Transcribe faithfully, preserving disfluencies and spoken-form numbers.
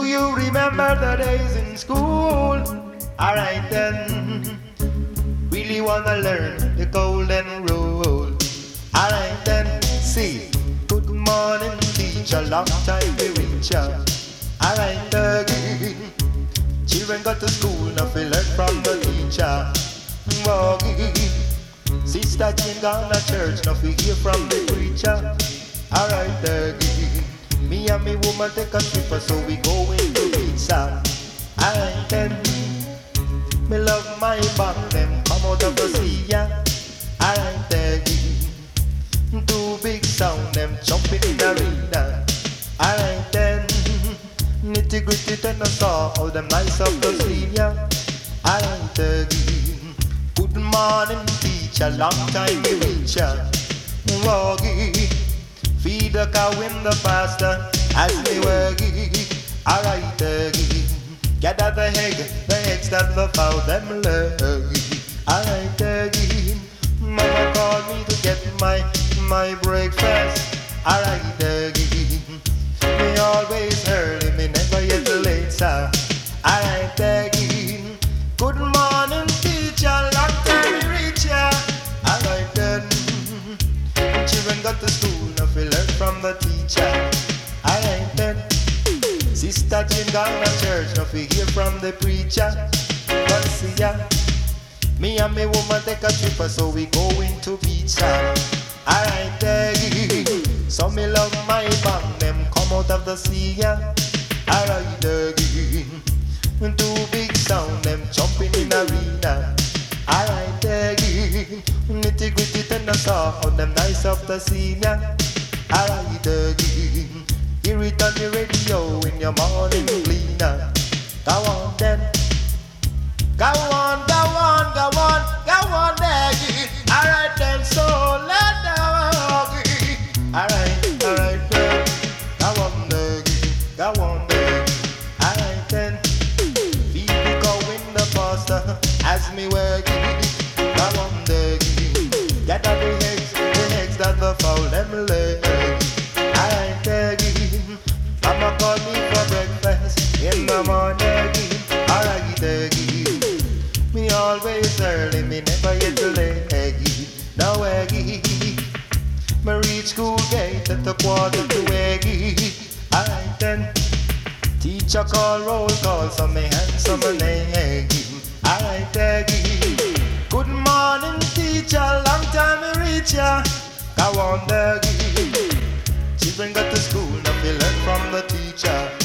you remember the days in school? Alright then, really wanna learn the golden rule. Alright then, see, good morning teacher, long time we reach ya. Alright again, children got to school, now we learn from the teacher. Woggy, Sister Jane gone to church, now we hear from the preacher. Alright again, me and me woman take a trip, so we go into pizza. Alright then, me love my band, them come out of the sea, yeah. Alright again, two big sound, them jumping in the arena. Alright then, nitty gritty ten a saw, all them nice of the scene, yeah. Alright again, good morning teacher, long time we reach ya. Woggy, feed the cow in the pasture as me waggy. Alright again, gather the egg, the eggs that the fowl them lay. Alright again, mama called me to get my my breakfast. Alright again, me always early, me never yet late, sir. Alright again, good morning teacher, long time we reach ya. Alright then, children got to school, now we learn from the teacher. Alright then, Sister Jane gone to church, now we hear from the preacher. But see ya, me and me woman take a trip, so we go into pizza. Alright again, so me love my band, them come out of the sea, yeah. Alright again, two big sound, them jumping in arena. Alright again, nitty gritty ten a saw, on them nice of the scene, yeah. Alright again, hear it on the radio in your morning cleaner. Go on then, go on, go on, go on, go on again. Alright then, so let doggy. Alright, alright then, go on again, go on again. Alright then, feed the cow in the pasture as me working. Go on again, gather the eggs, the eggs that the fowl them lay. Alright again, mama call me for breakfast in the morning. Alright again, me always early, me never yet late. Now Aggie, me reach school gate at the quarter to Aggie. Alright then, teacher call roll call, so me answer my name. Alright Aggie, good morning teacher, long time me reach ya. Go on Aggie, children got to school, now we learn from the teacher.